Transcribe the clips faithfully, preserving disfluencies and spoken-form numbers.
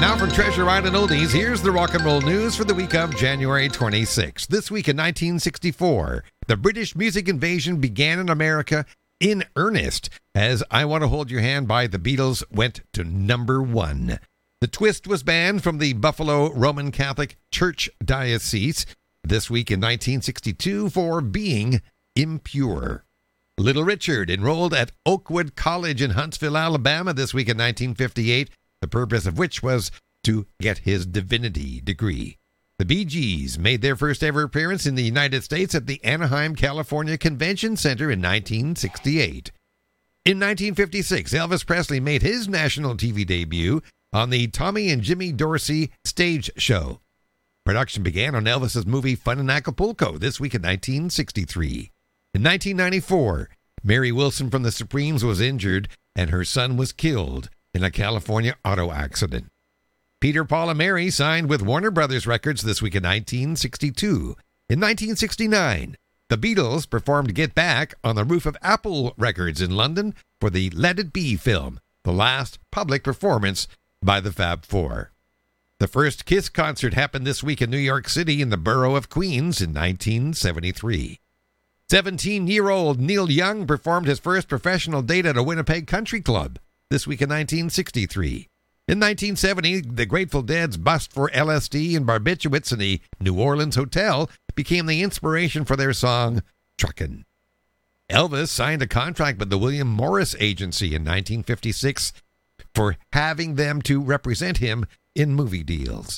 now from Treasure Island Oldies, here's the rock and roll news for the week of January twenty-sixth. This week in nineteen sixty-four, the British music invasion began in America in earnest as I Want to Hold Your Hand by the Beatles went to number one. The Twist was banned from the Buffalo Roman Catholic Church Diocese this week in nineteen sixty-two for being impure. Little Richard enrolled at Oakwood College in Huntsville, Alabama this week in nineteen fifty-eight, the purpose of which was to get his divinity degree. The Bee Gees made their first ever appearance in the United States at the Anaheim, California Convention Center in nineteen sixty-eight. In nineteen fifty-six, Elvis Presley made his national T V debut on the Tommy and Jimmy Dorsey stage show. Production began on Elvis's movie Fun in Acapulco this week in nineteen sixty-three. In nineteen ninety-four, Mary Wilson from the Supremes was injured and her son was killed in a California auto accident. Peter, Paul, and Mary signed with Warner Brothers Records this week in nineteen sixty-two. In nineteen sixty-nine, the Beatles performed Get Back on the roof of Apple Records in London for the Let It Be film, the last public performance by the Fab Four. The first Kiss concert happened this week in New York City in the borough of Queens in nineteen seventy-three. seventeen-year-old Neil Young performed his first professional date at a Winnipeg country club this week in nineteen sixty-three. In nineteen seventy, the Grateful Dead's bust for L S D and barbiturates in the New Orleans hotel became the inspiration for their song, Truckin'. Elvis signed a contract with the William Morris Agency in nineteen fifty-six for having them to represent him in movie deals.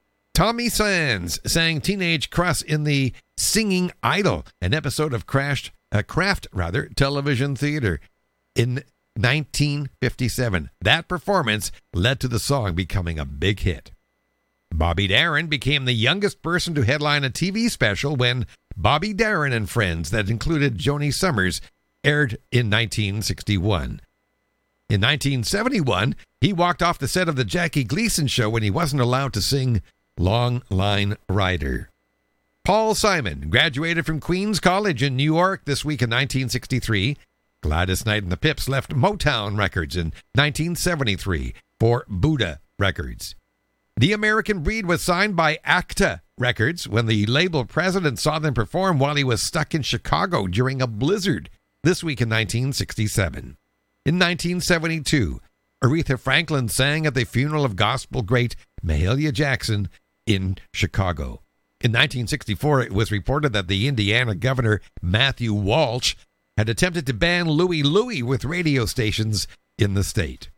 Tommy Sands sang Teenage Crush in the Singing Idol, an episode of Crashed, uh, Kraft rather, television theater in nineteen fifty-seven. That performance led to the song becoming a big hit. Bobby Darin became the youngest person to headline a T V special when Bobby Darin and Friends, that included Joni Summers, aired in nineteen sixty-one. In nineteen seventy-one, he walked off the set of the Jackie Gleason show when he wasn't allowed to sing Long Line Rider. Paul Simon graduated from Queens College in New York this week in nineteen sixty-three. Gladys Knight and the Pips left Motown Records in nineteen seventy-three for Buddha Records. The American Breed was signed by Acta Records when the label president saw them perform while he was stuck in Chicago during a blizzard this week in nineteen sixty-seven. In nineteen seventy-two, Aretha Franklin sang at the funeral of gospel great Mahalia Jackson in Chicago. In nineteen sixty-four, it was reported that the Indiana governor, Matthew Walsh, had attempted to ban Louie Louie with radio stations in the state.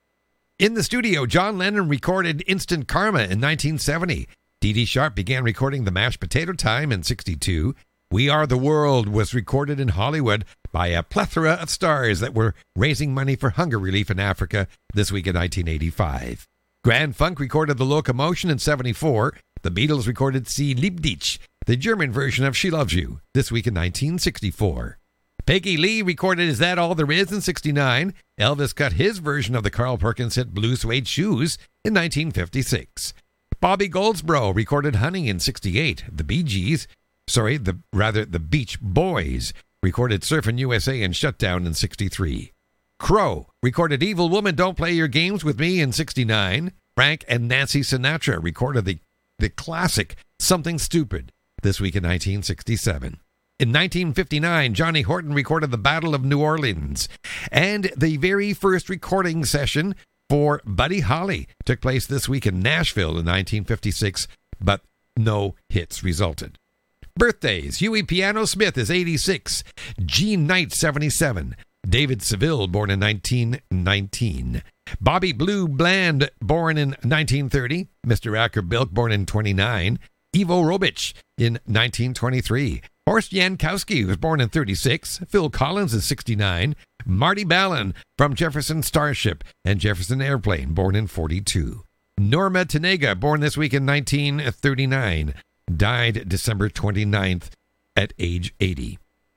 In the studio, John Lennon recorded Instant Karma in nineteen seventy. Dee Dee Sharp began recording The Mashed Potato Time in sixty-two. We Are the World was recorded in Hollywood by a plethora of stars that were raising money for hunger relief in Africa this week in nineteen eighty-five. Grand Funk recorded The Locomotion in seventy-four. The Beatles recorded Sie liebt dich, the German version of She Loves You, this week in nineteen sixty-four. Peggy Lee recorded Is That All There Is in sixty-nine. Elvis cut his version of the Carl Perkins hit Blue Suede Shoes in nineteen fifty-six. Bobby Goldsboro recorded Honey in sixty-eight. The Bee Gees, sorry, the rather the Beach Boys recorded Surfin' U S A and Shutdown in sixty-three. Crow recorded Evil Woman Don't Play Your Games With Me in sixty-nine. Frank and Nancy Sinatra recorded the, the classic Something Stupid this week in nineteen sixty-seven. In nineteen fifty-nine, Johnny Horton recorded The Battle of New Orleans. And the very first recording session for Buddy Holly took place this week in Nashville in nineteen fifty-six, but no hits resulted. Birthdays: Huey Piano Smith is eighty-six, Gene Knight seventy-seven, David Seville born in nineteen nineteen, Bobby Blue Bland born in nineteen thirty, Mister Acker Bilk born in twenty-nine, Ivo Robich in nineteen twenty-three, Horst Jankowski was born in thirty-six, Phil Collins is sixty-nine, Marty Ballin from Jefferson Starship and Jefferson Airplane born in forty-two, Norma Tanega born this week in nineteen thirty-nine, died December twenty-ninth at age eighty.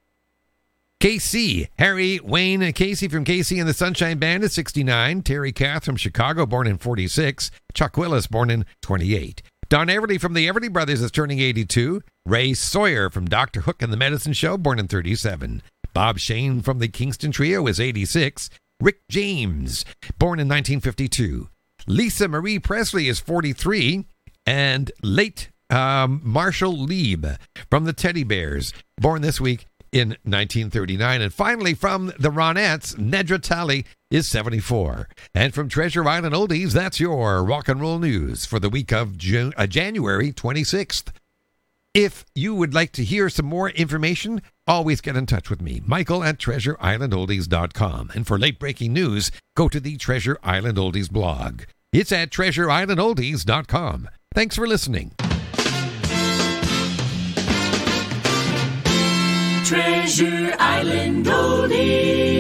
K C, Harry Wayne Casey from Casey and the Sunshine Band is sixty-nine. Terry Kath from Chicago, born in forty-six. Chuck Willis, born in twenty-eight. Don Everly from the Everly Brothers is turning eighty-two. Ray Sawyer from Doctor Hook and the Medicine Show, born in thirty-seven. Bob Shane from the Kingston Trio is eighty-six. Rick James, born in nineteen fifty-two. Lisa Marie Presley is forty-three. And late um, Marshall Lieb from the Teddy Bears, born this week in nineteen thirty-nine. And finally, from the Ronettes, Nedra Talley is seventy-four. And from Treasure Island Oldies, that's your rock and roll news for the week of June, uh, January twenty-sixth. If you would like to hear some more information, always get in touch with me, Michael at treasure island oldies dot com. And for late-breaking news, go to the Treasure Island Oldies blog. It's at treasure island oldies dot com. Thanks for listening. Treasure Island Oldies.